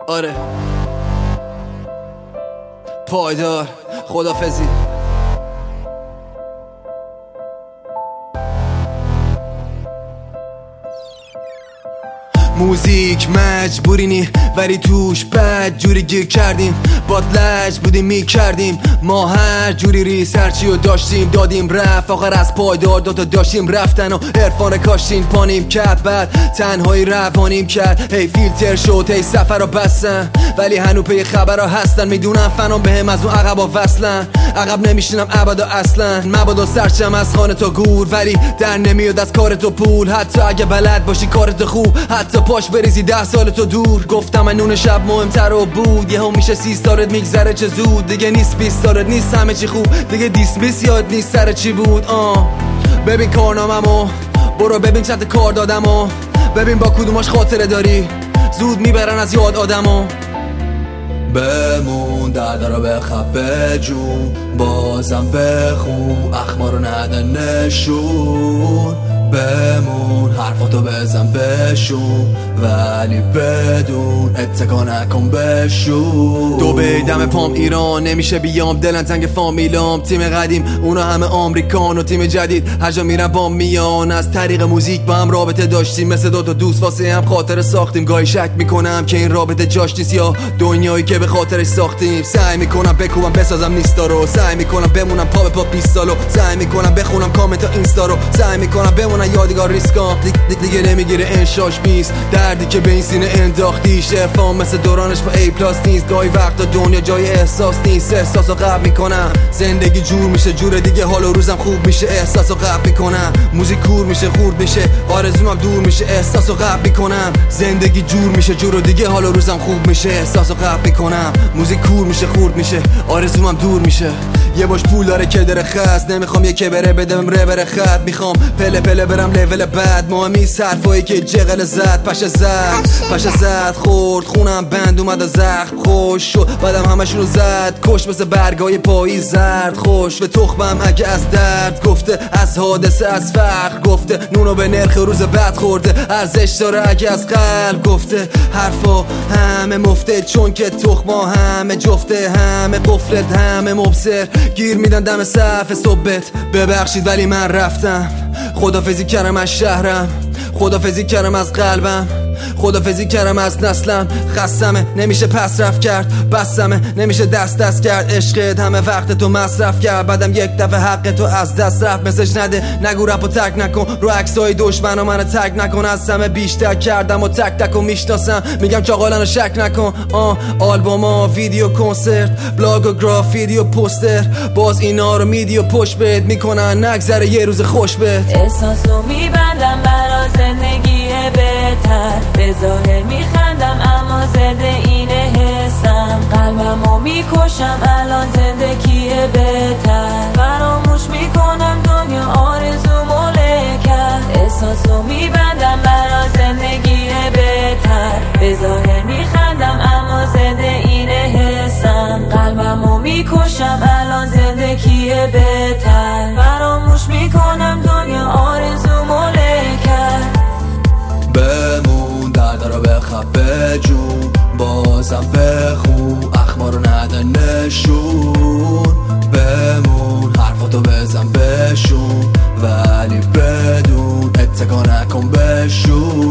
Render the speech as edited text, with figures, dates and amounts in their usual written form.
آره پایدار خدافظی. موزیک مجبوری نی ولی توش بد جوری گیر کردیم، باد لج بودیم میکردیم ما هر جوری ریسرچی و داشتیم دادیم رفت، آخر از پایدار دوتا داشتیم رفتن و عرفان کاشتین پانیم کرد، بعد تنهایی روانیم کرد. هی فیلتر شد هی سفر رو بستن ولی هنو پی خبر هستن، میدونم فنام بهم از اون عقبا وصلن، عقب نمیشینم ابدا اصلا، مبادا سرچم از خانه تا گور ولی در نمیاد از کار تو پول، حتی اگه بلد باشی کارت خوب، حتی پاش بریزی 10 سال تو دور. گفتم من نون شب مهمتر رو بود، یهو میشه 30 سالت میگذره چه زود، دیگه نیست 20 سالت نیست همه چی خوب، دیگه دیسمیس یاد نیست سر چی بود. ببین کارناممو برو ببین چند کار دادمو، ببین با کدوماش خاطره داری، زود میبرن از یاد آدمو. بمون درد رو بخواب بجون، بازم بخون اخبارو نده نشون، بمون حرفاتو بزن بشون ولی بدون اتکا نکن بشون. دو بیدم پام ایران نمیشه بیام، دلن تنگ فامیلام، تیم قدیم اونا همه آمریکان و تیم جدید هر جا میرن با میان، از طریق موزیک با هم رابطه داشتیم مثل دوتا دوست واسه هم خاطره ساختیم، گاهی شک میکنم که این رابطه جاش نیست یا دنیایی که به خاطرش ساختیم، سعی میکنم بکوبم بسازم نیستا رو، سعی میکنم بمونم پا به پا 20 سالو، سعی میکنم بخونم کامنت اینستا رو، سعی میکنم بمونم یادگار ریسکام، دیگه نمیگیره انشاش بیست، دردی که به این سینه انداختی شرفام مثل دورانش با ای پلاس نیست، گاهی وقتا دنیا جای احساس نیست، احساسو قبل میکنم زندگی جور میشه جور دیگه، حال و روزم خوب میشه احساسو قبل میکنم، موزیک کور میشه خورد میشه آرزومم دور میشه احساسو قبل میکنم، زندگی جور میشه جور دیگه حال و روزم خوب میشه احساسو قبل میکنم، موزیک کور میشه خورد میشه آرزومم دور میشه. یه باش پول داره که داره خست، نمیخوام یه که بره بدم ره بره خط، میخوام پله پله برم لول بعد، مهمی صرفایی که جغل زد پشه زد خورد خونم بند اومد از زخم خوش شد، بعدم همشونو زد کش مثل برگای پایی زرد، خوش به تخمم اگه از درد گفته، از حادثه از فقر گفته، نونو به نرخ روز بعد خورده، ارزش داره اگه از قلب گفته، حرفا همه مفته چون که تخما همه جفته، همه قفلت همه مبصر گیر میدن دم صف صبحت، ببخشید ولی من رفتم، خدافظی کردم از شهرم، خدافظی کردم از قلبم، خدافظی کردم از نسلم، خستمه نمیشه پس رفت کرد، بسمه نمیشه دست کرد، عشقت همه وقت تو مصرف کرد، بعدم یک دفعه حق تو از دست رفت، مسج نده نگو رپو تک نکن، رو عکسای دشمن و منو تک نکن، از همه بیشتر کردم و تک و میشناسم، میگم چاقالن رو شک نکن، آلبوما ویدیو کنسرت بلاگ و گرافیتی و پوستر، باز اینا رو میدی و پشت بهت میکنن نگذره یه روز خوش بهت، احساسو میبندم برا زندگی بهتر، به ظاهر میخندم اما زده اینه حسم، قلبمو میکشم الان زندگی بهتر، فراموش میکنم دنیا آرزومو لکر، احساسو میبندم برا زندگی بهتر، به ظاهر میخندم اما زده اینه حسم، قلبمو میکشم الان زندگی بهتر، فراموش میکنم دنیا آرزومو لکر. بمون درد رو بخواب بجون، بازم بخون اخبارو نده نشون، بمون حرفاتو بزن بشون ولی بدون اتکا نکن بشون.